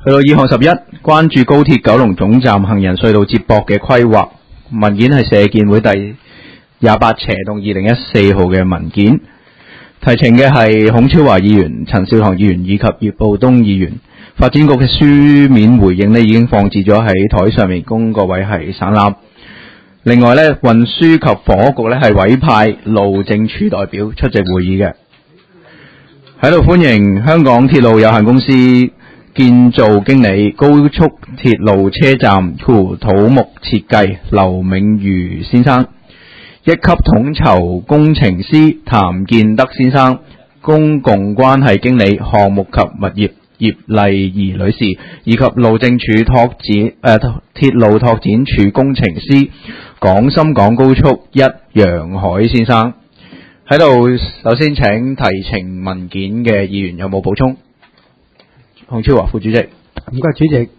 去到2項11，關注高鐵九龍總站行人隧道接駁嘅規劃文件係社建會第28/2014號嘅文件，提呈嘅係孔超華議員、陳少棠議員以及葉傲東議員。發展局嘅書面回應呢已經放置咗喺台上面，供各位係省覽。另外呢，運輸及房屋局呢係委派路政署代表出席會議嘅，喺度歡迎香港鐵路有限公司建造經理、高速鐵路車站土木設計劉銘如先生，一級統籌工程師譚建德先生，公共關係經理項目及物業葉麗儀女士，以及路政署鐵路拓展處工程師廣深港高速楊海先生。喺度首先請提呈文件嘅議員有冇補充？孔超華副主席。 唔該，主席。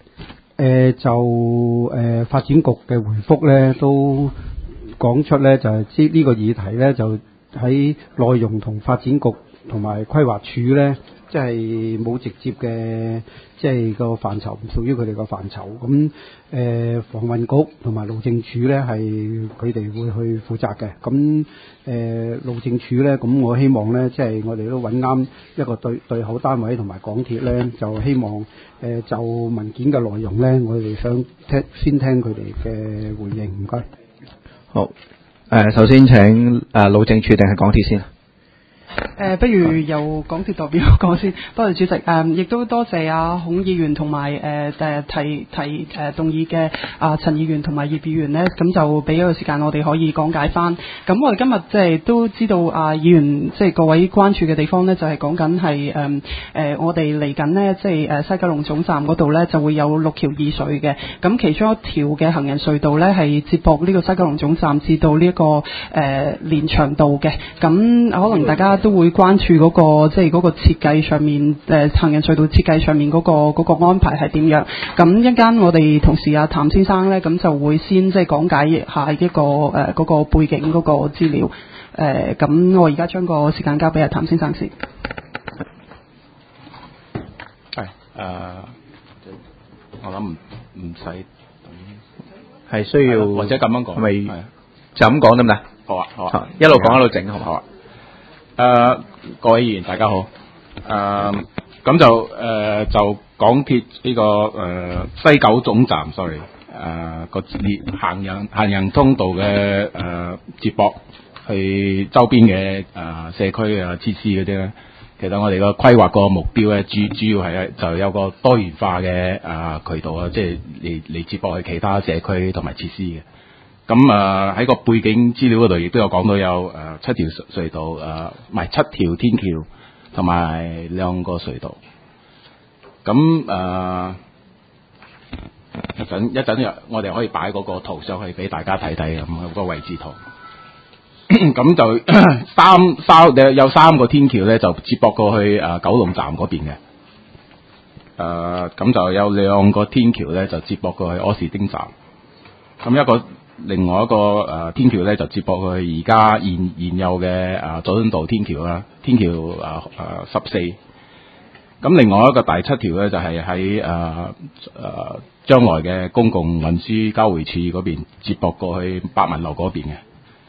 發展局嘅回覆咧都講出咧，就係知呢個議題咧就喺內容同發展局同埋規劃署咧，即係冇直接嘅，即係個範疇唔屬於佢哋個範疇。咁房運局同埋路政署咧係佢哋會去負責嘅。咁路政署咧，咁我希望咧，即係我哋都揾啱一個對口單位同埋港鐵咧，就希望就文件嘅內容咧，我哋想先聽佢哋嘅回應。唔該。 好，首先請路政署定係港鐵先？ 不如由港鐵代表講先。多謝主席，亦都多謝孔議員同埋動議嘅陳議員同埋葉議員呢，咁就俾一個時間我哋可以講解翻。咁我哋今日即係都知道議員即係各位關注嘅地方呢，就係講緊係我哋嚟緊呢，即係西九龍總站嗰度呢，就會有6條二隧嘅。咁其中一條嘅行人隧道呢，係接駁呢個西九龍總站至到呢一個連翔道嘅。咁可能大家都會關注嗰個即係嗰個設計上面，行人隧道設計上面嗰個安排係點樣？咁一陣間我哋同事譚先生咧，咁就會先即係講解一下一個嗰個背景嗰個資料。咁我而家將個時間交俾譚先生先。 係我諗唔使係需要或者咁樣講， 係咪就咁講得唔得？ 好啊，好啊， 一路講一路整，好唔好啊？ 各位議員大家好。咁就港鐵呢個西九總站 ，sorry， 個行人通道嘅接駁去周邊嘅社區設施嗰啲咧，其實我哋個規劃個目標咧，主要係就有個多元化嘅渠道啊，即係嚟接駁去其他社區同埋設施嘅。咁喺個背景資料嗰度亦都有講到有7條隧道，唔係7條天橋同埋2個隧道。咁一陣我哋可以擺嗰個圖上去俾大家睇睇，咁個位置圖。咁就有3個天橋咧，就接駁過去九龍站嗰邊嘅。咁就有2個天橋咧，就接駁過去柯士甸站。咁另外一個天橋咧，就接駁去而家現有嘅佐敦道天橋啦，天橋14。咁另外一個第7條咧，就係喺將來嘅公共運輸交匯處嗰邊接駁過去百文樓嗰邊嘅。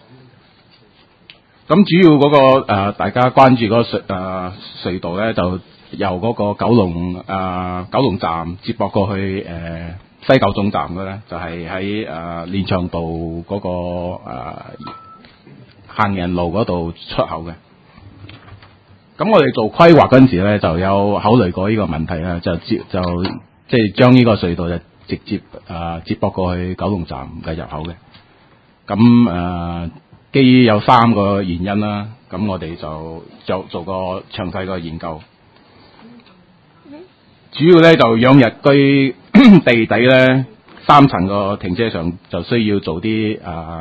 咁主要嗰個大家關注嗰個隧道咧，就由嗰個九龍站接駁過去西九總站嘅咧，就係喺連翔道嗰個行人路嗰度出口嘅。咁我哋做規劃嗰陣時咧，就有考慮過呢個問題啦，就即係將呢個隧道就直接接駁過去九龍站嘅入口嘅。咁基於有3個原因啦，咁我哋就做個詳細嘅研究。主要咧就養日居地底咧3層個停車場就需要做啲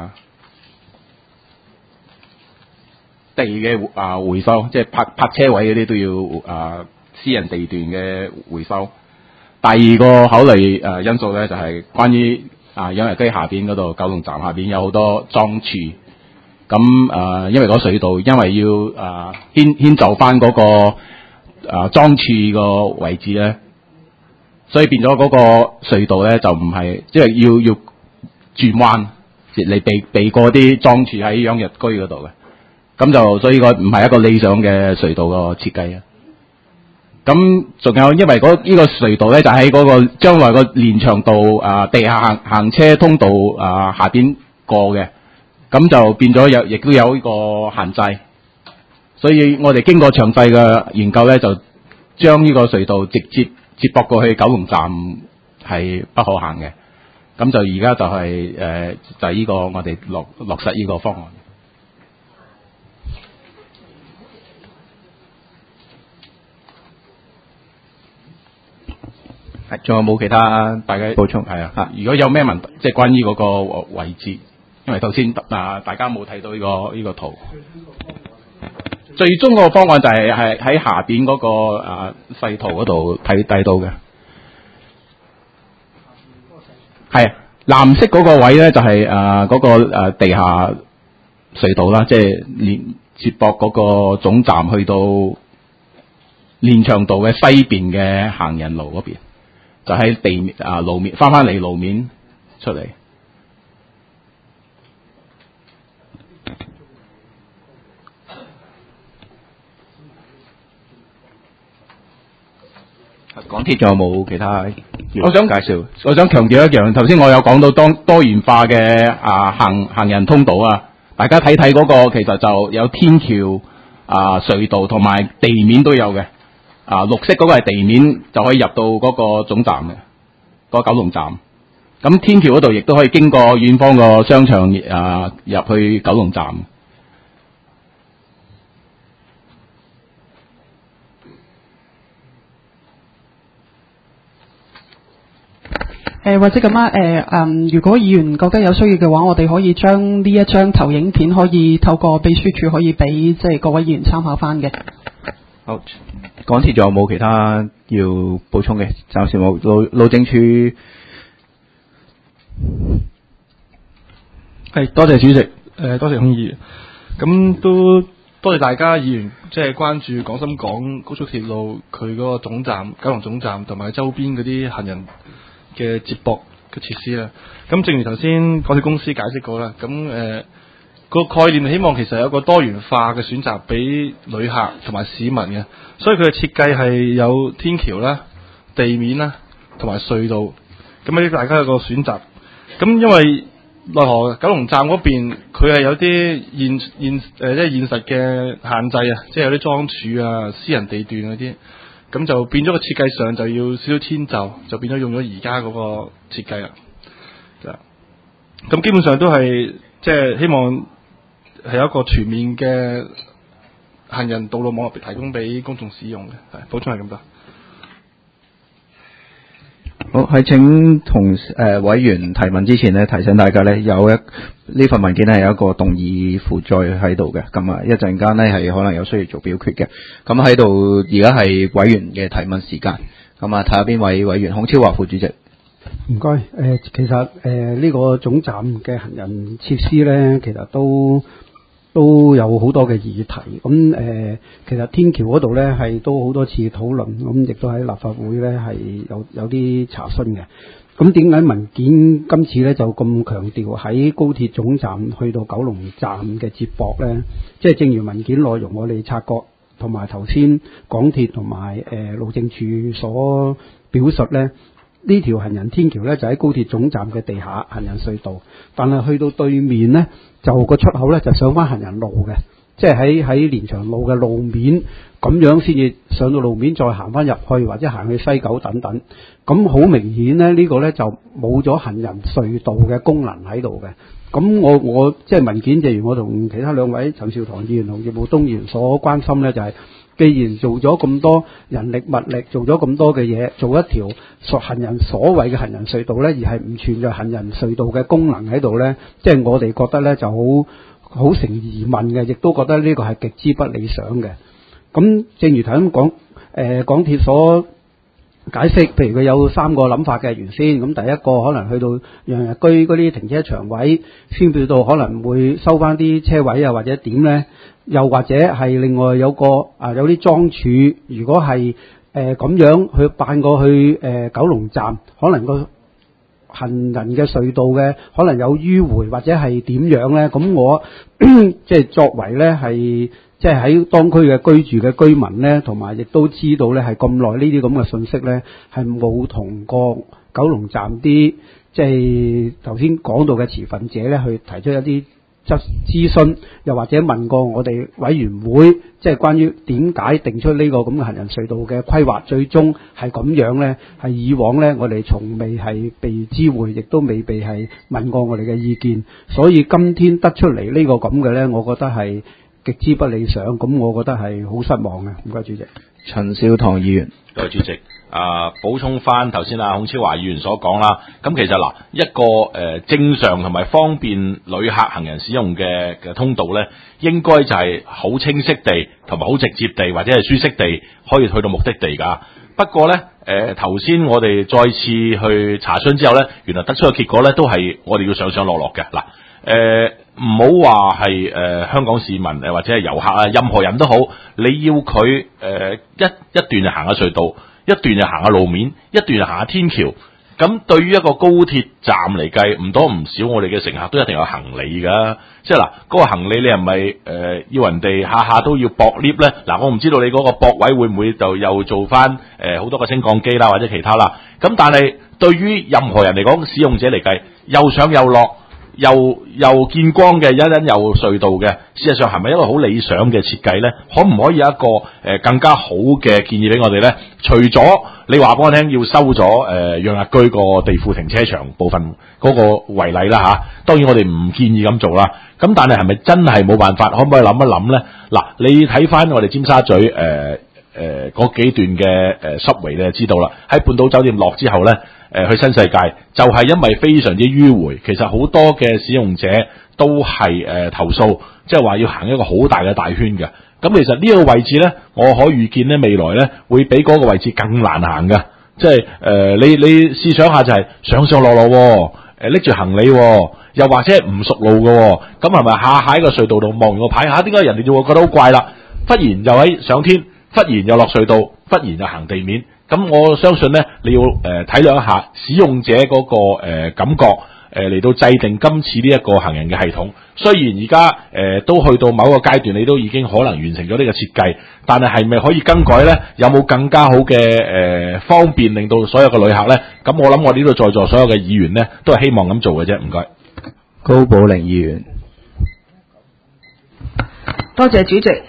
地嘅回收，即係泊車位嗰啲都要私人地段嘅回收。第二個考慮因素咧就係關於養日居下邊嗰度九龍站下邊有好多樁柱，咁因為個隧道因為要遷就翻嗰個樁柱個位置咧。 所以變咗嗰個隧道咧就唔係即係要轉彎嚟避過啲樁柱喺養日居嗰度嘅，咁就所以個唔係一個理想嘅隧道個設計啊。咁仲有因為呢個隧道咧就喺嗰個將來個連翔道地下行車通道下邊過嘅，咁就變咗亦都有呢個限制，所以我哋經過詳細嘅研究咧，就將呢個隧道直接接駁過去九龍站係不可行嘅，咁就而家就係就係呢個我哋落實呢個方案。 係，仲有冇其他大家補充？係啊， 如果有咩問題，即係關於嗰個位置，因為頭先大家冇睇到呢個圖。最終個方案就係喺下邊嗰個細圖嗰度睇到嘅。係藍色嗰個位咧，就係嗰個地下隧道啦，即係連接駁嗰個總站去到連翔道嘅西邊嘅行人路嗰邊。就喺地面路面翻嚟路面出嚟。 港鐵仲有冇其他我想介紹？ 我想強調一樣，頭先我有講到多元化嘅行人通道啊，大家睇睇嗰個其實就有天橋隧道同埋地面都有嘅。綠色嗰個係地面就可以入到嗰個總站嘅，嗰個九龍站。咁天橋嗰度亦都可以經過遠方個商場入去九龍站。 或者咁如果議員覺得有需要嘅話，我哋可以將呢一張投影片可以透過秘書處可以俾即係各位議員參考翻嘅。 好，港鐵仲有冇其他要補充嘅？暫時冇。路政署係，多謝主席，多謝孔議員。咁都多謝大家議員即係關注廣深港高速鐵路佢嗰個總站九龍總站同埋周邊嗰啲行人嘅接駁嘅設施啦。咁正如頭先港鐵公司解釋過啦，咁個概念希望其實有個多元化嘅選擇俾旅客同埋市民嘅，所以佢嘅設計係有天橋啦、地面啦同埋隧道，咁俾大家有個選擇。咁因為奈何九龍站嗰邊佢係有啲即係現實嘅限制啊，即係有啲樁柱啊、私人地段嗰啲，咁就變咗個設計上就要少少遷就，就變咗用咗而家嗰個設計啦。咁基本上都係即係希望係有一個全面嘅行人道路網絡提供俾公眾使用嘅。係，補充係咁多。 好，喺請同委員提問之前呢，提醒大家呢，呢份文件呢係有一個動議附載喺度嘅，咁一陣間呢係可能有需要做表決嘅。咁喺度而家係委員嘅提問時間，咁睇下邊位委員，孔超華副主席。 唔該，其實呢個總站嘅行人設施呢，其實都有好多嘅議題。咁其實天橋嗰度呢，係都好多次討論，咁亦都喺立法會呢係有啲查詢嘅。咁點解文件今次呢就咁強調喺高鐵總站去到九龍站嘅接駁呢？即係正如文件內容我哋察覺，同埋頭先港鐵同埋路政署所表述呢。呢條行人天橋呢，就喺高鐵總站嘅地下行人隧道，但係去到對面呢，就個出口呢，就上翻行人路嘅，即係喺連翔路嘅路面咁樣先至上到路面，再行翻入去或者行去西九等等。咁好明顯呢，呢個呢，就冇咗行人隧道嘅功能喺度嘅。咁我即係文件，正如我同其他兩位陳兆棠議員同葉傲冬議員所關心呢，就係既然做咗咁多人力物力，做咗咁多嘅嘢，做一條行人所謂嘅行人隧道呢，而係唔存在行人隧道嘅功能喺度呢，即係我哋覺得呢就好成疑問嘅，亦都覺得呢個係極之不理想嘅。咁正如頭先講，港鐵所解釋，譬如佢有3個諗法嘅原先，咁第一個可能去到洋日居嗰啲停車場位，先表到可能會收翻啲車位啊，或者點呢？又或者係另外有啲樁柱，如果係咁樣去辦過去九龍站，可能個行人嘅隧道嘅可能有迂迴或者係點樣咧？咁我即係作為咧係即係喺當區嘅居住嘅居民咧，同埋亦都知道咧係咁耐呢啲咁嘅信息咧，係冇同過九龍站啲即係頭先講到嘅持份者咧去提出一啲諮詢，又或者問過我哋委員會，即係關於點解定出呢個咁嘅行人隧道嘅規劃，最終係咁樣呢？係以往呢，我哋從未係被知會，亦都未被係問過我哋嘅意見，所以今天得出嚟呢個咁嘅呢，我覺得係極之不理想，咁我覺得係好失望嘅。唔該，主席。 陳少棠議員， 多謝主席。補充翻頭先孔超華議員所講啦，咁其實嗱一個正常同埋方便旅客行人使用嘅通道咧，應該就係好清晰地同埋好直接地或者係舒適地可以去到目的地㗎。不過咧頭先我哋再次去查詢之後咧，原來得出嘅結果咧都係我哋要上上落落嘅嗱。唔好話係香港市民或者係遊客啊，任何人都好，你要佢一段就行下隧道，一段就行下路面，一段就行下天橋。咁對於一個高鐵站嚟計，唔多唔少，我哋嘅乘客都一定有行李㗎。即係嗱，嗰個行李你係咪要人哋下下都要駁 lift 咧？嗱，我唔知道你嗰個駁位會唔會就又做翻好多個升降機啦，或者其他啦。咁但係對於任何人嚟講，使用者嚟計，又上又落。又見光嘅，一陣又隧道嘅，事實上係咪一個好理想嘅設計呢？可唔可以有一個更加好嘅建議俾我哋呢？除咗你話俾我聽要收咗讓日居個地庫停車場部分嗰個為例啦嚇，當然我哋唔建議咁做啦。咁但係係咪真係冇辦法？可唔可以諗一諗呢？嗱，你睇翻我哋尖沙咀嗰幾段嘅subway咧，知道啦。喺半島酒店落之後呢。去新世界就係因為非常之迂迴，其實好多嘅使用者都係投訴，即係話要行一個好大嘅大圈嘅。咁其實呢個位置呢，我可預見呢未來呢會比嗰個位置更難行嘅。即係你試想下就係上上落落，拎住行李，又或者係唔熟路嘅，咁係咪下喺個隧道度望完個牌下？點解人哋就會覺得好怪啦？忽然又喺上天，忽然又落隧道，忽然又行地面。咁我相信咧，你要體諒一下使用者嗰個感覺，嚟到制定今次呢一個行人嘅系統。雖然而家都去到某個階段，你都已經可能完成咗呢個設計，但係咪可以更改咧？有冇更加好嘅方便，令到所有嘅旅客咧？咁我諗我呢度在座所有嘅議員咧，都係希望咁做嘅啫。唔該。 高寶玲議員， 多謝主席。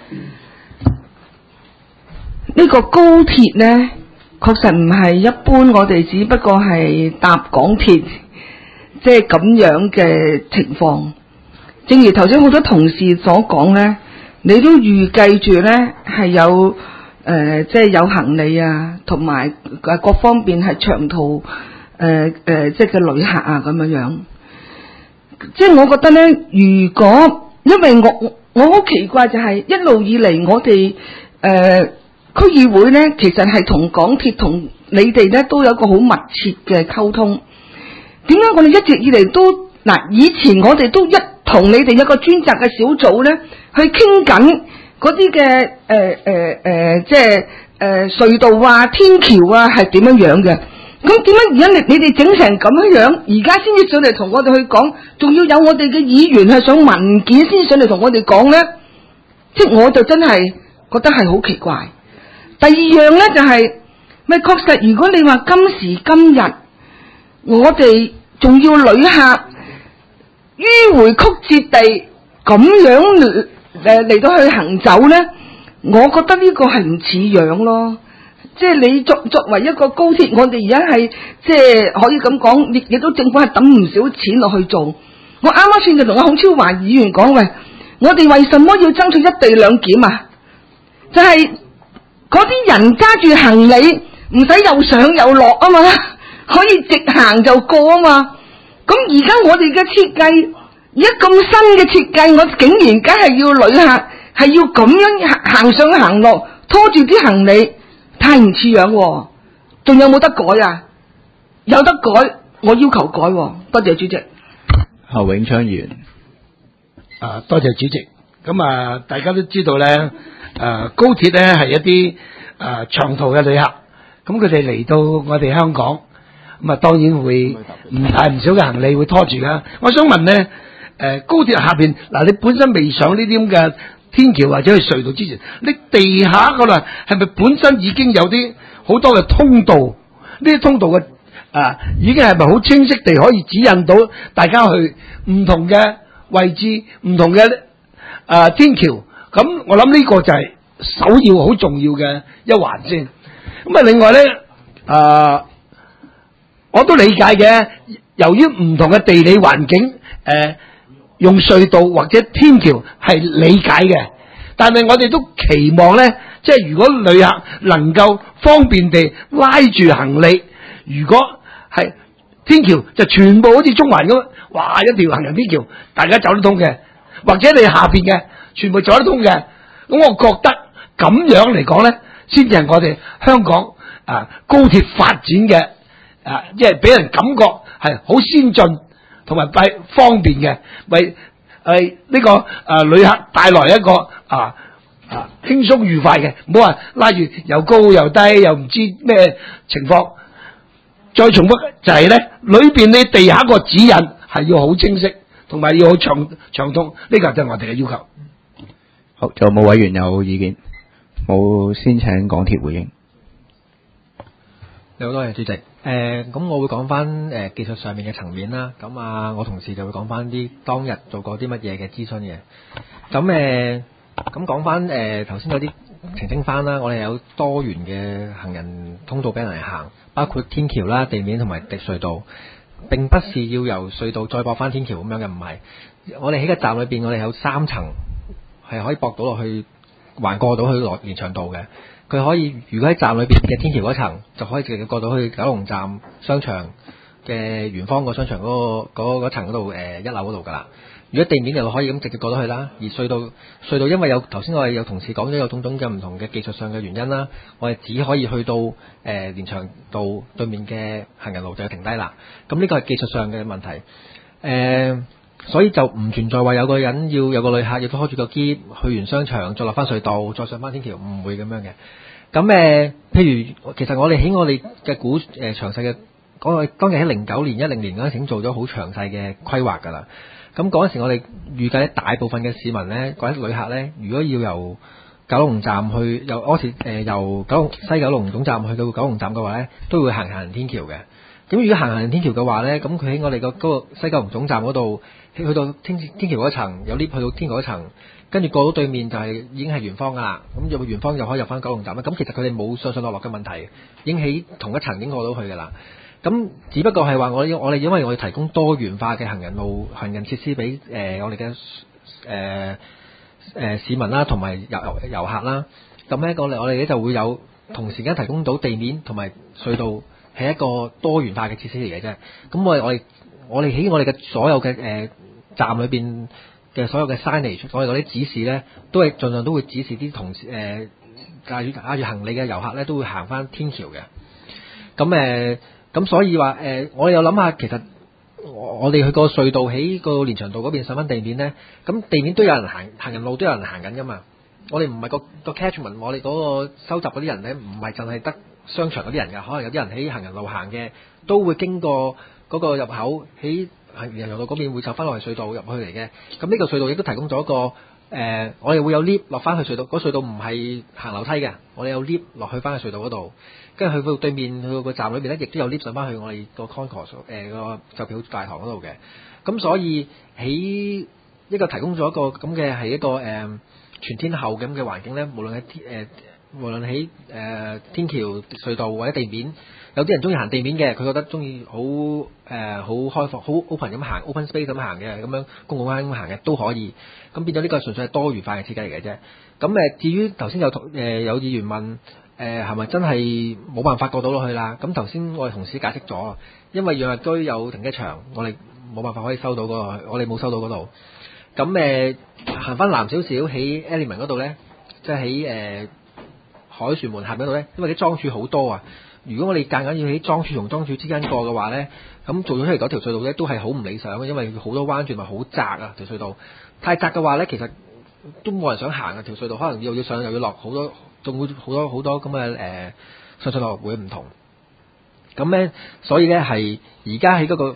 呢個高鐵呢，確實唔係一般我哋只不過係搭港鐵，即係咁樣嘅情況。正如頭先好多同事所講呢，你都預計住呢係有即係有行李啊，同埋各方面係長途即係嘅旅客啊咁樣。即係我覺得呢，如果因為我好奇怪就係一路以嚟我哋區議會呢，其實係同港鐵同你哋呢都有一個好密切嘅溝通。點解我哋一直以嚟都以前我哋都一同你哋有個專責嘅小組呢，去傾緊嗰啲嘅即係隧道啊、天橋啊係點樣樣嘅。咁點解而家你哋整成咁樣，而家先至上嚟同我哋去講，仲要有我哋嘅議員係上文件先上嚟同我哋講呢？即係我就真係覺得係好奇怪。第二樣呢就係，咪確實如果你話今時今日我哋仲要旅客迂迴曲折地咁樣嚟到去行走呢，我覺得呢個係唔似樣咯。即係你作為一個高鐵，我哋而家係即係可以咁講，亦都政府係抌唔少錢落去做。我啱啱先就同阿孔超華議員講，喂，我哋為什麼要爭取一地兩檢啊？就係嗰啲人揸住行李，唔使又上又落啊嘛，可以直行就過啊嘛。咁而家我哋嘅設計，而家咁新嘅設計，我竟然梗係要旅客係要咁樣行上行落，拖住啲行李，太唔似樣喎。仲有冇得改啊？有得改，我要求改喎。多謝主席。 侯永昌議員。 多謝主席。咁大家都知道咧，高鐵咧係一啲長途嘅旅客，咁佢哋嚟到我哋香港，咁啊當然會唔大唔少嘅行李會拖住噶。我想問咧，高鐵下邊嗱，你本身未上呢啲咁嘅天橋或者去隧道之前，你地下嗰度係咪本身已經有啲好多嘅通道？呢啲通道嘅已經係咪好清晰地可以指引到大家去唔同嘅位置、唔同嘅天橋？咁我諗呢個就係首要好重要嘅一環先。咁啊，另外咧我都理解嘅，由於唔同嘅地理環境，用隧道或者天橋係理解嘅，但係我哋都期望咧，即係如果旅客能夠方便地拉住行李，如果係天橋就全部好似中環咁，哇一條行人天橋，大家走得通嘅，或者你下邊嘅全部走得通嘅，咁我覺得咁樣嚟講咧，先至係我哋香港高鐵發展嘅即係俾人感覺係好先進同埋方便嘅，為呢個旅客帶來一個輕鬆愉快嘅，唔好話拉住又高又低又唔知咩情況。再重複就係咧，裏邊你地下個指引係要好清晰，同埋要好暢通，呢個就係我哋嘅要求。 好，仲有冇委員有意見？冇，先請港鐵回應。 你好，多謝主席。咁我會講翻技術上面嘅層面啦。咁我同事就會講翻啲當日做過啲乜嘢嘅諮詢嘅。咁講翻頭先嗰啲澄清翻啦，我哋有多元嘅行人通道俾人嚟行，包括天橋啦、地面同埋地隧道。並不是要由隧道再駁翻天橋咁樣嘅，唔係。我哋喺個站裏邊，我哋有3層係可以駁到落去，橫過到去連翔道嘅。佢可以如果喺站裏邊嘅天橋嗰層，就可以直接過到去九龍站商場嘅圓方個商場嗰層嗰度1樓嗰度㗎啦。如果地面就可以咁直接過到去啦。而隧道因為有頭先我哋有同事講咗有種種嘅唔同嘅技術上嘅原因啦，我哋只可以去到連翔道對面嘅行人路就停低啦。咁呢個係技術上嘅問題。所以就唔存在話有個人要有個旅客要拖住個篋去完商場再落翻隧道再上翻天橋，唔會咁樣嘅。咁譬如其實我哋喺我哋嘅詳細嘅當日喺09年10年嗰陣已經做咗好詳細嘅規劃㗎啦。咁嗰陣時我哋預計大部分嘅市民咧，或者旅客咧，如果要由九龍站去由西九龍總站去到九龍站嘅話咧，都會行人天橋嘅。咁如果行人天橋嘅話咧，咁佢喺我哋嗰個西九龍總站嗰度，去到天橋嗰層有 lift 去到天橋嗰層，跟住過到對面就係已經係圓方㗎啦。咁入圓方就可以入翻九龍站啦。咁其實佢哋冇上落嘅問題，已經喺同一層已經過到去㗎啦。咁只不過係話我哋因為我哋提供多元化嘅行人設施俾我哋嘅市民啦，同埋遊客啦。咁咧我哋咧就會有同時間提供到地面同埋隧道係一個多元化嘅設施嚟嘅啫。咁我哋喺我哋嘅所有嘅站裏邊嘅所有嘅 signage，我哋嗰啲指示咧，都係盡量都會指示啲同事帶住行李嘅遊客咧，都會行翻天橋嘅。咁所以話我哋有諗下，其實我哋去個隧道喺個連翔道嗰邊上翻地面咧，咁地面都有人行人路都有人行緊噶嘛。我哋唔係個 catchment， 我哋嗰個收集嗰啲人咧，唔係淨係得商場嗰啲人㗎，可能有啲人喺行人路行嘅，都會經過嗰個入口喺連翔道嗰邊會走翻落去隧道入去嚟嘅。咁呢個隧道亦都提供咗一個我哋會有 lift 落翻去隧道，嗰隧道唔係行樓梯嘅，我哋有 lift 落去翻去隧道嗰度。跟住去到對面，去到個站裏邊咧，亦都有 lift 上翻去我哋個 concourse 個售票大堂嗰度嘅。咁所以喺一個提供咗一個咁嘅係一個全天候咁嘅環境咧，無論喺天橋、隧道或者地面，有啲人中意行地面嘅，佢覺得中意好開放、好 open 咁行 ，open space 咁行嘅，咁樣公共間咁行嘅都可以。咁變咗呢個純粹係多元化嘅設計嚟嘅啫。咁至於頭先有議員問。係咪真係冇辦法過到落去啦？咁頭先我哋同事解釋咗，因為養日居有停車場，我哋冇辦法可以收到我哋冇收到嗰度。咁行翻南少少喺 Element 嗰度咧，即係喺凱旋門下邊嗰度咧，因為啲樁柱好多啊。如果我哋夾硬要喺樁柱同樁柱之間過嘅話咧，咁做咗出嚟嗰條隧道咧都係好唔理想嘅，因為好多彎轉咪好窄啊條隧道。太窄嘅話咧，其實都冇人想行啊條隧道，可能要上又要落好多仲會好多咁嘅上落會唔同。咁咧，所以咧係而家喺嗰個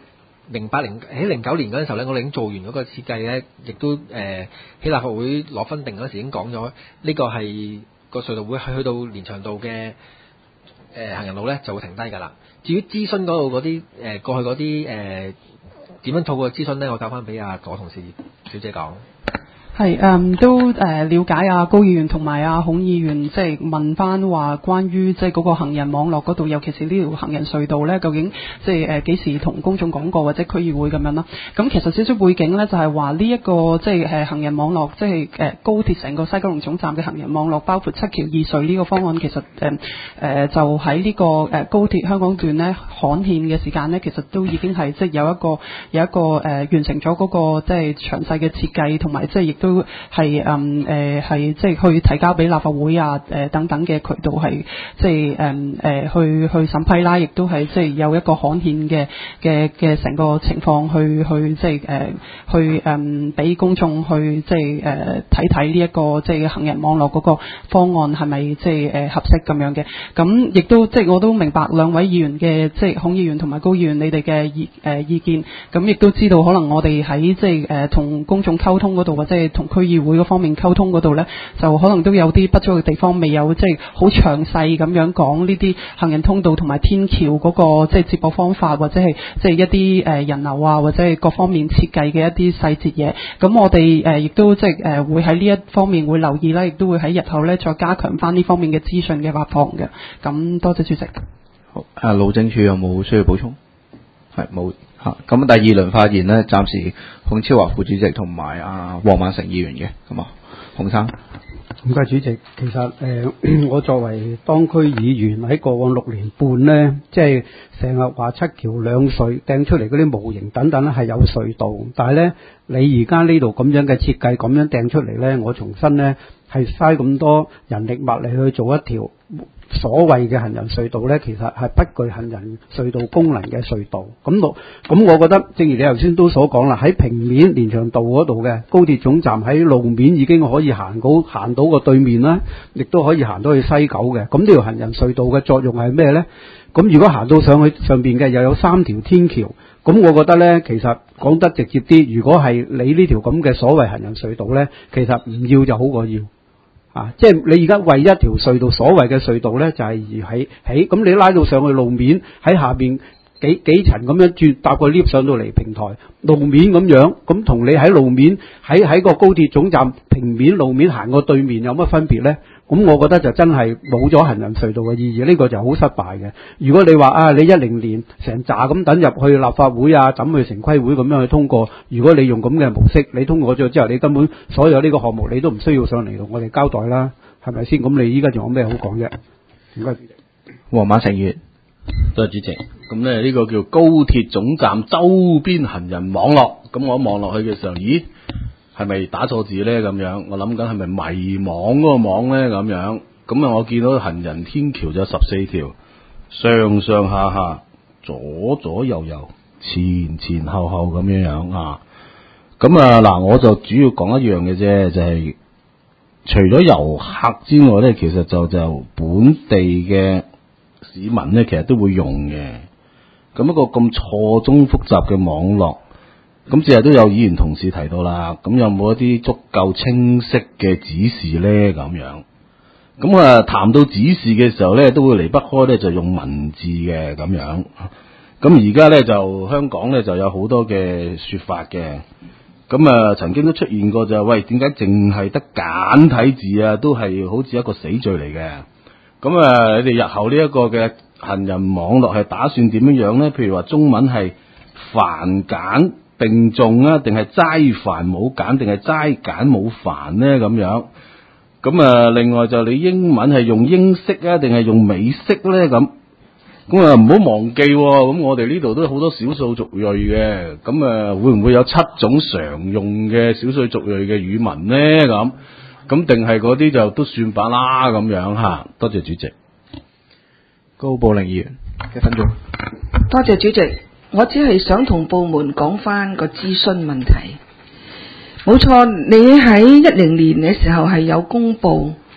09年嗰陣時候咧，我哋已經做完嗰個設計咧，亦都喺立法會攞分定嗰時已經講咗，呢個係個隧道會去到連翔道嘅行人路咧就會停低㗎啦。至於諮詢嗰度嗰啲過去嗰啲點樣透過諮詢咧，我交翻俾左同事小姐講。 係都了解高議員同埋孔議員即係問翻話關於即係嗰個行人網絡嗰度，尤其是呢條行人隧道咧，究竟即係幾時同公眾講過或者區議會咁樣啦？咁其實少少背景咧，就係話呢一個即係行人網絡，即係高鐵成個西九龍總站嘅行人網絡，包括7橋2隧呢個方案，其實就喺呢個高鐵香港段咧刊憲嘅時間咧，其實都已經係即係有一個完成咗嗰個即係詳細嘅設計，同埋即係亦都係係即係去提交俾立法會等等嘅渠道係即係去審批啦，亦都係即係有一個刊憲嘅成個情況去即係去俾公眾去即係睇呢一個即係行人網絡嗰個方案係咪即係合適咁樣嘅。咁亦都即係我都明白兩位議員嘅即係孔議員同埋高議員你哋嘅意見，咁亦都知道可能我哋喺即係同公眾溝通嗰度或者係同區議會嗰方面溝通嗰度咧，就可能都有啲不足嘅地方，未有即係好詳細咁樣講呢啲行人通道同埋天橋嗰個即係接駁方法，或者係即係一啲人流或者係各方面設計嘅一啲細節嘢。咁我哋亦都即係會喺呢一方面會留意啦，亦都會喺日後咧再加強翻呢方面嘅資訊嘅發放嘅。咁多謝主席。 好，路政署有冇需要補充？係冇嚇。咁第二輪發言咧，暫時孔超華副主席同埋黃萬成議員嘅，咁啊，孔生。 唔該，主席。其實我作為當區議員喺過往6年半呢，即係成日話7橋2隧掟出嚟嗰啲模型等等咧係有隧道，但係咧你而家呢度咁樣嘅設計咁樣掟出嚟咧，我重新咧係嘥咁多人力物力去做一條所謂嘅行人隧道咧，其實係不具行人隧道功能嘅隧道。咁我覺得，正如你頭先都所講啦，喺平面連翔道嗰度嘅高鐵總站喺路面已經可以行到個對面啦，亦都可以行到去西九嘅。咁呢條行人隧道嘅作用係咩呢？咁如果行到上去上邊嘅又有3條天橋，咁我覺得呢，其實講得直接啲，如果係你呢條咁嘅所謂行人隧道呢，其實唔要就好過要。即係你而家為一條隧道，所謂嘅隧道呢，就係而起，咁你拉到上去路面，喺下邊幾層咁樣轉，搭個 lift 上到嚟平台路面咁樣，咁同你喺路面喺個高鐵總站平面路面行過對面有乜分別呢？咁我覺得就真係冇咗行人隧道嘅意義，呢個就好失敗嘅。如果你話你10年成扎咁等入去立法會等去城規會咁樣去通過，如果你用咁嘅模式，你通過咗之後，你根本所有呢個項目你都唔需要上嚟同我哋交代啦，係咪先？咁你依家仲有咩好講啫？唔該，主席。 黃馬成議， 多謝主席。咁咧呢個叫高鐵總站周邊行人網絡，咁我一望落去嘅時候，咦？係咪打錯字咧？咁樣我諗緊係咪迷網嗰個網咧？咁樣咁我見到行人天橋就14條，上上下下、左左右右、前前後後咁樣啊。咁嗱，我就主要講一樣嘅啫，就係除咗遊客之外咧，其實就本地嘅市民咧，其實都會用嘅。咁一個咁錯綜複雜嘅網絡。咁淨係都有議員同事提到啦，咁有冇一啲足夠清晰嘅指示咧？咁樣，咁談到指示嘅時候咧，都會離不開咧就用文字嘅咁樣。咁而家咧就香港咧就有好多嘅說法嘅，咁曾經都出現過就係喂，點解淨係得簡體字都係好似一個死罪嚟嘅？咁你哋日後呢一個嘅行人網絡係打算點樣咧？譬如話中文係繁簡並重定係齋繁冇簡，定係齋簡冇繁呢？咁樣。咁另外就你英文係用英式定係用美式咧？咁唔好忘記咁我哋呢度都好多少數族裔嘅，咁會唔會有7種常用嘅少數族裔嘅語文咧？咁定係嗰啲就都算吧啦咁樣吓。多謝主席。 高寶玲議員1分鐘。 多謝主席。我只係想同部門講翻個諮詢問題。冇錯，你喺10年嘅時候係有公布，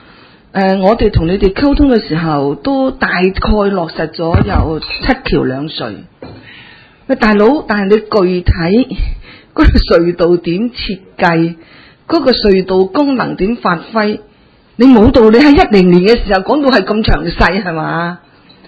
我哋同你哋溝通嘅時候，都大概落實咗有7橋2隧。喂，大佬，但係你具體嗰個隧道點設計，嗰個隧道功能點發揮，你冇道理喺10年嘅時候講到係咁詳細係嘛？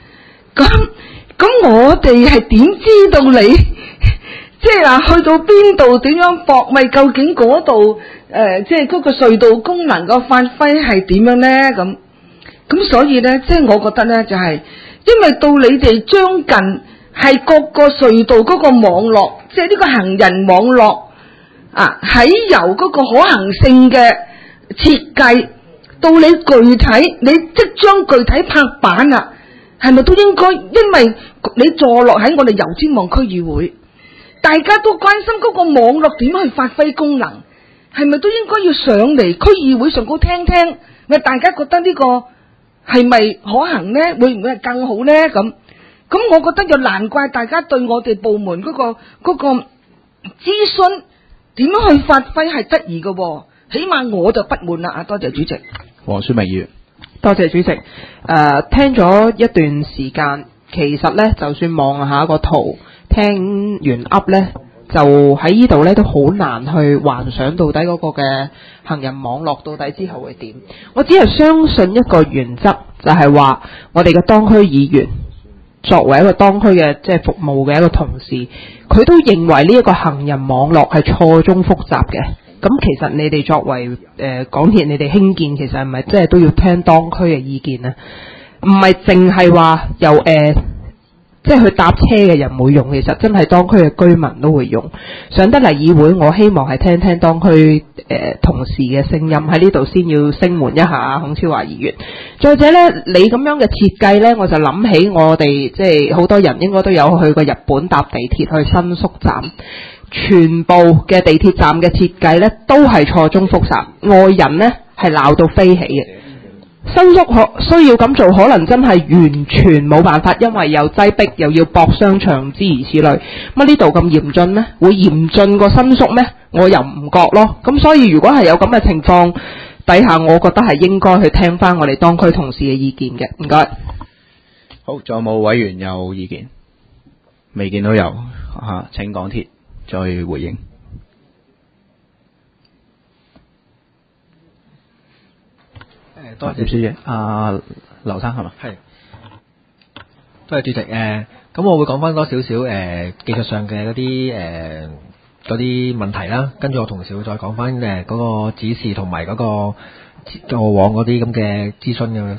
咁我哋係點知道你即係話去到邊度點樣駁咪？究竟嗰度即係嗰個隧道功能個發揮係點樣呢？咁所以呢，即係我覺得呢，就係因為到你哋將近係各個隧道嗰個網絡，即係呢個行人網絡啊，喺由嗰個可行性嘅設計到你具體，你即將具體拍板啦，係咪都應該？因為你坐落喺我哋油尖旺區議會，大家都關心嗰個網絡點去發揮功能，係咪都應該要上嚟區議會上高聽聽？咪大家覺得呢個係咪可行呢？會唔會係更好呢？咁我覺得就難怪大家對我哋部門嗰個諮詢點樣去發揮係質疑嘅喎，起碼我就不滿啦。多謝主席。 黃舒明議員， 多謝主席。聽咗一段時間，其實呢，就算望下個圖，聽完噏呢，就喺呢度呢都好難去幻想到底嗰個嘅行人網絡到底之後會點。我只係相信一個原則，就係話我哋嘅當區議員作為一個當區嘅即係服務嘅一個同事，佢都認為呢一個行人網絡係錯綜複雜嘅。咁其實你哋作為港鐵，你哋興建其實係咪即係都要聽當區嘅意見呢？唔係淨係話由即係去搭車嘅人會用，其實真係當區嘅居民都會用。上得嚟議會，我希望係聽聽當區同事嘅聲音，喺呢度先要聲援一下孔超華議員。再者呢，你咁樣嘅設計呢，我就諗起我哋即係好多人應該都有去過日本搭地鐵去新宿站，全部嘅地鐵站嘅設計呢都係錯綜複雜，外人呢係鬧到飛起嘅。新宿需要咁做，可能真係完全冇辦法，因為又擠迫又要駁商場諸如此類。乜呢度咁嚴峻咩？會嚴峻過新宿咩？我又唔覺咯。咁所以如果係有咁嘅情況底下，我覺得係應該去聽翻我哋當區同事嘅意見嘅。唔該。 好，仲有冇委員有意見？未見到有請港鐵再回應。 多謝葉小姐，劉生係嘛？ 係，多謝主席。咁我會講翻多少少技術上嘅嗰啲問題啦，跟住我同時會再講翻嗰個指示同埋嗰個過往嗰啲咁嘅諮詢嘅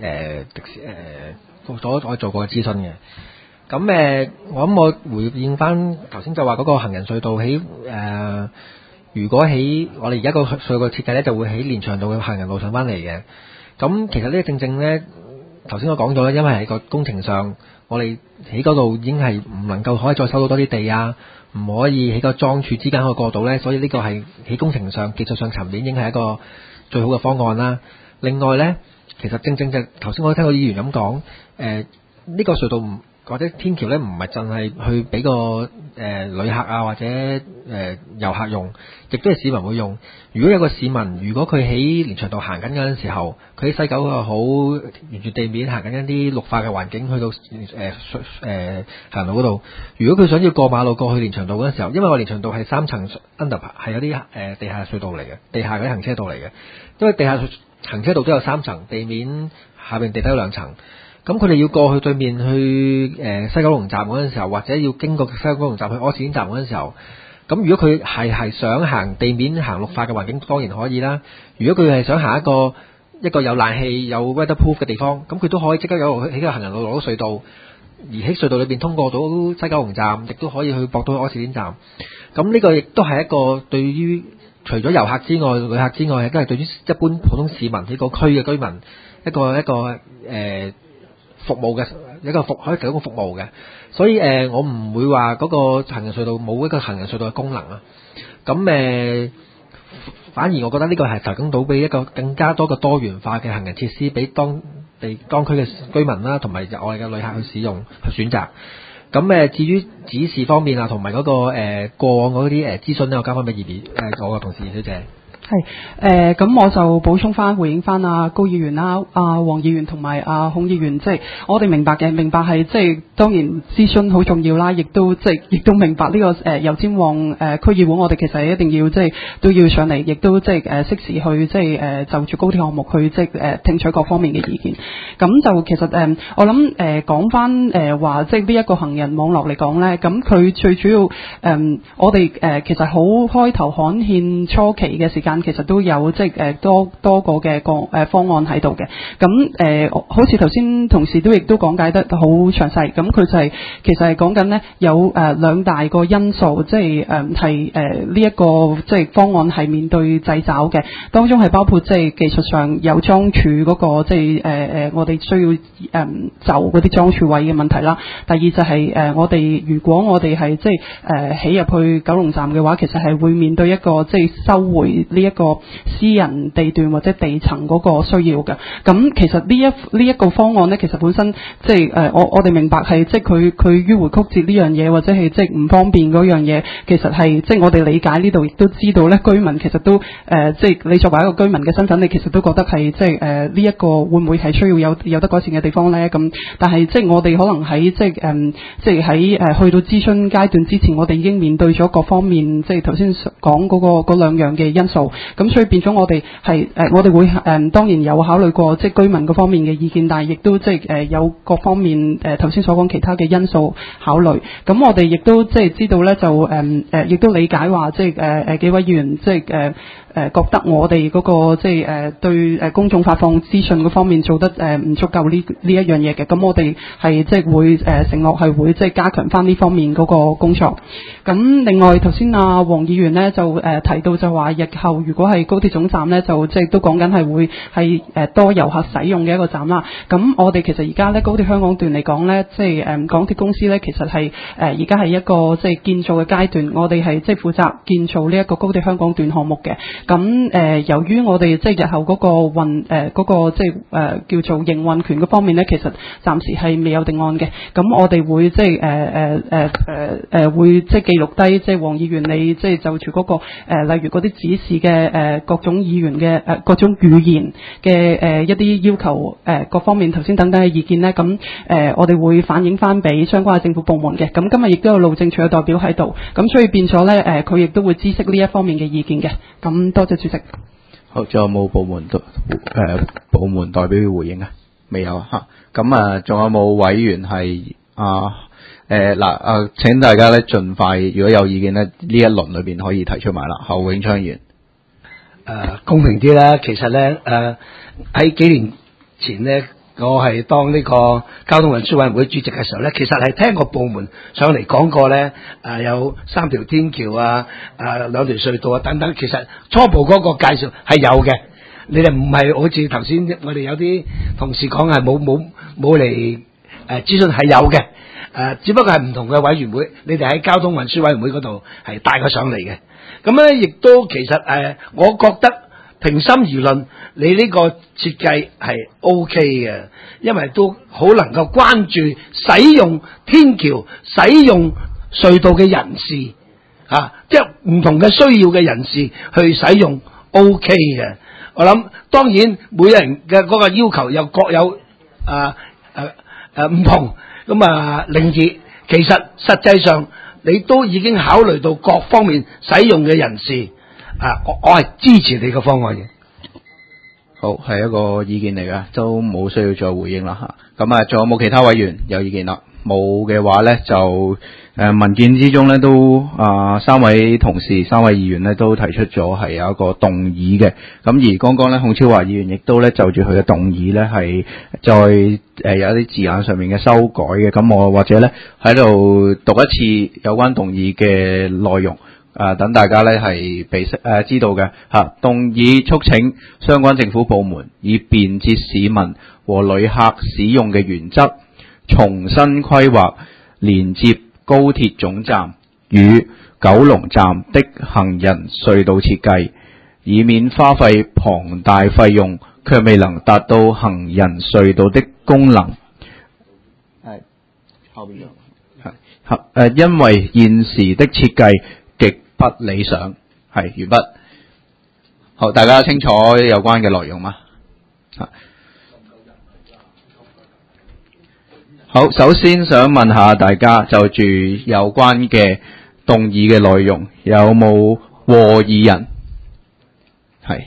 我做過嘅諮詢嘅。咁我諗我回應翻頭先就話嗰個行人隧道喺如果喺我哋而家個隧道設計咧，就會喺連翔道嘅行人路上翻嚟嘅。咁其實呢正正咧，頭先我講咗咧，因為喺個工程上，我哋喺嗰度已經係唔能夠可以再收到多啲地啊，唔可以喺個樁柱之間可以過渡咧，所以呢個係喺工程上技術上層面已經係一個最好嘅方案啦。另外咧，其實正正就頭先我聽到議員咁講，呢個隧道唔或者天橋咧，唔係淨係去俾個旅客啊或者遊客用，亦都係市民會用。如果有個市民，如果佢喺連翔道行緊嗰陣時候，佢喺西九又好，沿住地面行緊一啲綠化嘅環境，去到行路嗰度，如果佢想要過馬路過去連翔道嗰陣時候，因為我連翔道係3層 under 係有啲地下隧道嚟嘅，地下嗰啲行車道嚟嘅，因為地下行車道都有3層，地面下邊地底有2層。咁佢哋要過去對面去西九龍站嗰陣時候，或者要經過西九龍站去柯士甸站嗰陣時候，咁如果佢係想行地面行綠化嘅環境，當然可以啦。如果佢係想行一個有冷氣有 weatherproof 嘅地方，咁佢都可以即刻有喺個行人路攞到隧道，而喺隧道裏邊通過到西九龍站，亦都可以去駁到柯士甸站。咁呢個亦都係一個對於除咗遊客之外、旅客之外，亦都係對於一般普通市民呢個區嘅居民一個服務嘅可以提供服務嘅，所以我唔會話嗰個行人隧道冇一個行人隧道嘅功能啊。咁反而我覺得呢個係提供到俾一個更加多嘅多元化嘅行人設施，俾當區嘅居民啦，同埋我哋嘅旅客去使用去選擇。咁至於指示方面啊，同埋嗰個過往嗰啲諮詢咧，我交翻俾我嘅同事葉小姐。 係咁我就補充翻回應翻高議員啦、黃議員同埋孔議員，即係我哋明白係即係當然諮詢好重要啦，亦都明白呢個油尖旺區議會，我哋其實係一定要即係都要上嚟，亦都即係適時去即係就住高鐵項目去即係聽取各方面嘅意見。咁就其實我諗講翻話即係呢一個行人網絡嚟講咧，咁佢最主要我哋其實好開頭刊憲初期嘅時間，其實都有即係多個嘅方案喺度嘅。咁好似頭先同事都亦都講解得好詳細。咁佢就係其實係講緊呢有兩大個因素，即係係呢一個即係方案係面對掣肘嘅。當中係包括即係技術上有樁柱嗰個即係我哋需要就嗰啲樁柱位嘅問題啦。第二就係我哋如果我哋係即係起入去九龍站嘅話，其實係會面對一個即係收回呢一個私人地段或者地層嗰個需要嘅。咁其實呢一個方案呢，其實本身即係我哋明白係即係佢迂迴曲折呢樣嘢，或者係即係唔方便嗰樣嘢，其實係即係我哋理解呢度亦都知道咧，居民其實都即係你作為一個居民嘅身份，你其實都覺得係即係呢一個會唔會係需要有得改善嘅地方咧？咁但係即係我哋可能喺即係喺去到諮詢階段之前，我哋已經面對咗各方面即係頭先講嗰兩樣嘅因素，咁所以變咗我哋係我哋會當然有考慮過即係居民嗰方面嘅意見，但係亦都即係有各方面頭先所講其他嘅因素考慮。咁我哋亦都即係知道咧，就亦都理解話即係幾位議員即係覺得我哋嗰個即係對公眾發放資訊嗰方面做得唔足夠呢一樣嘢嘅。咁我哋係即係會承諾係會即係加強翻呢方面嗰個工作。咁另外頭先黃議員咧就提到就話日後如果係高鐵總站咧，就即係都講緊係會係多遊客使用嘅一個站啦。咁我哋其實而家咧高鐵香港段嚟講咧，即係港鐵公司咧其實係而家係一個即係建造嘅階段，我哋係即係負責建造呢一個高鐵香港段項目嘅。咁由於我哋即係日後嗰個嗰個即係叫做營運權嗰方面咧，其實暫時係未有定案嘅。咁我哋會即係會即係記錄低即係黃議員你即係就住嗰個例如嗰啲指示嘅各種議員嘅各種語言嘅一啲要求各方面頭先等等嘅意見咧，咁我哋會反映翻俾相關嘅政府部門嘅。咁今日亦都有路政署嘅代表喺度，咁所以變咗咧佢亦都會知悉呢一方面嘅意見嘅。咁多謝主席。 好，仲有冇部門代表要回應啊？未有啊？咁仲有冇委員係請大家咧盡快，如果有意見咧，呢一輪裏邊可以提出埋啦。侯永昌議員， 公平啲啦，其實咧喺幾年前咧，我係當呢個交通運輸委員會主席嘅時候咧，其實係聽過部門上嚟講過咧，有3條天橋2條隧道等等，其實初步嗰個介紹係有嘅。你哋唔係好似頭先我哋有啲同事講係冇嚟諮詢，係有嘅。只不過係唔同嘅委員會，你哋喺交通運輸委員會嗰度係帶佢上嚟嘅。咁咧，亦都其實我覺得平心而論，你呢個設計係 OK 嘅，因為都好能夠關注使用天橋、使用隧道嘅人士，即係唔同嘅需要嘅人士去使用 OK 嘅。我諗當然每人嘅嗰個要求又各有唔同。咁令至其實實際上你都已經考慮到各方面使用嘅人士，我係支持你個方案嘅。 好，係一個意見嚟㗎，都冇需要再回應啦嚇。咁仲有冇其他委員有意見啦？冇嘅話咧，就文件之中咧都3位同事、3位議員咧都提出咗係有一個動議嘅。咁而剛剛咧孔超華議員亦都咧就住佢嘅動議咧係再有一啲字眼上面嘅修改嘅。咁我或者咧喺度讀一次有關動議嘅內容。等大家咧係知道嘅嚇，動議促請相關政府部門以便捷市民和旅客使用嘅原則，重新規劃連接高鐵總站與九龍站的行人隧道設計，以免花費龐大費用卻未能達到行人隧道的功能。係後邊係因為現時的設計極不理想，係完畢。 好，大家清楚有關嘅內容嗎？好，首先想問下大家就住有關嘅動議嘅內容有冇和議人？係。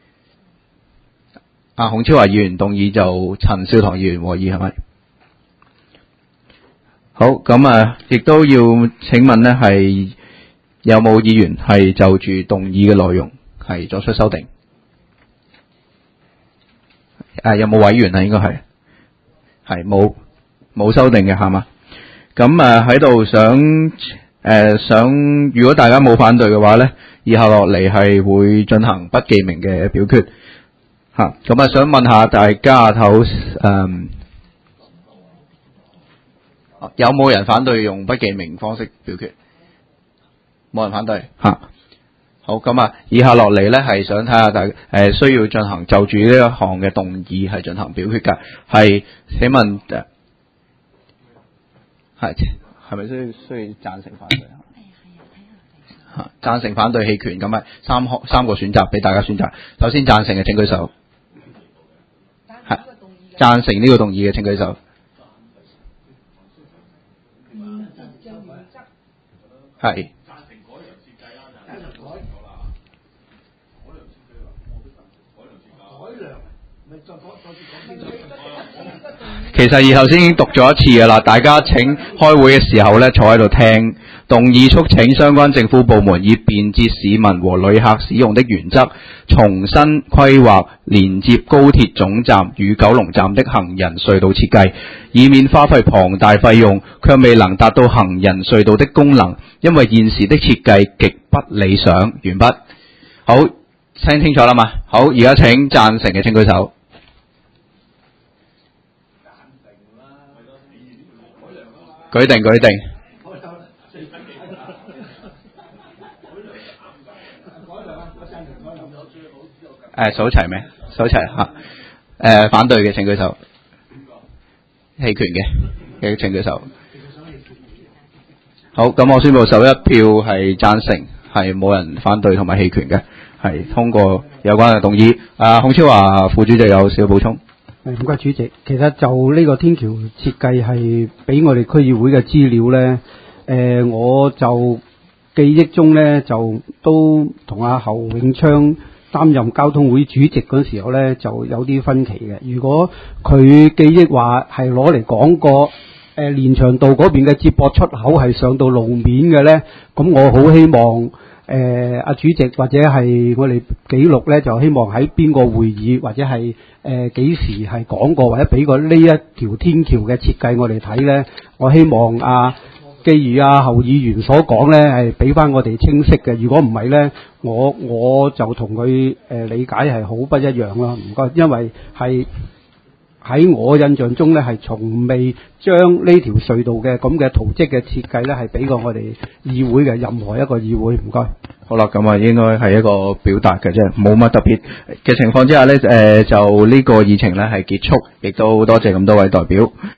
孔超華議員動議就陳少棠議員和議係咪？好，咁亦都要請問呢係有冇議員係就住動議嘅內容係作出修訂？有冇委員應該係冇修訂嘅係嘛？咁喺度想如果大家冇反對嘅話呢，以下落嚟係會進行不記名嘅表決嚇。咁想問下大家有冇人反對用不記名方式表決？冇人反對嚇。好，咁以下落嚟呢係想睇下大家需要進行就住呢一項嘅動議係進行表決㗎。係請問係咪需要贊成反對？贊成反對棄權咁三個選擇俾大家選擇。首先贊成嘅請舉手。係贊成呢個動議嘅請舉手。係。其實以後先已經讀咗一次㗎啦，大家請開會嘅時候呢，坐喺度聽。動議促請相關政府部門以便捷市民和旅客使用的原則，重新規劃連接高鐵總站與九龍站的行人隧道設計，以免花費龐大費用卻未能達到行人隧道的功能，因為現時的設計極不理想。完畢。好，聽清楚啦嘛？好，而家請贊成嘅請舉手。舉定。數齊咩？數齊嚇。反對嘅請舉手。棄權嘅請舉手。好，咁我宣布11票係贊成，係冇人反對同埋棄權嘅，係通過有關嘅動議。孔超華副主席有少少補充。 唔該主席，其實就呢個天橋設計係俾我哋區議會嘅資料呢，我就記憶中呢，就都同阿侯永昌擔任交通會主席嗰時候呢，就有啲分歧嘅。如果佢記憶話係攞嚟講過連翔道嗰邊嘅接駁出口係上到路面嘅呢，咁我好希望阿主席或者係我哋記錄呢，就希望喺邊個會議或者係幾時係講過或者俾過呢一條天橋嘅設計我哋睇呢。我希望基如侯議員所講呢，係俾翻我哋清晰嘅。如果唔係呢，我就同佢理解係好不一樣啦。唔該，因為係喺我印象中呢，係從未將呢條隧道嘅咁嘅圖則嘅設計呢，係俾過我哋議會嘅任何一個議會。唔該。 好啦，咁應該係一個表達嘅啫，冇乜特別嘅情況之下呢，就呢個議程呢係結束，亦都多謝咁多位代表。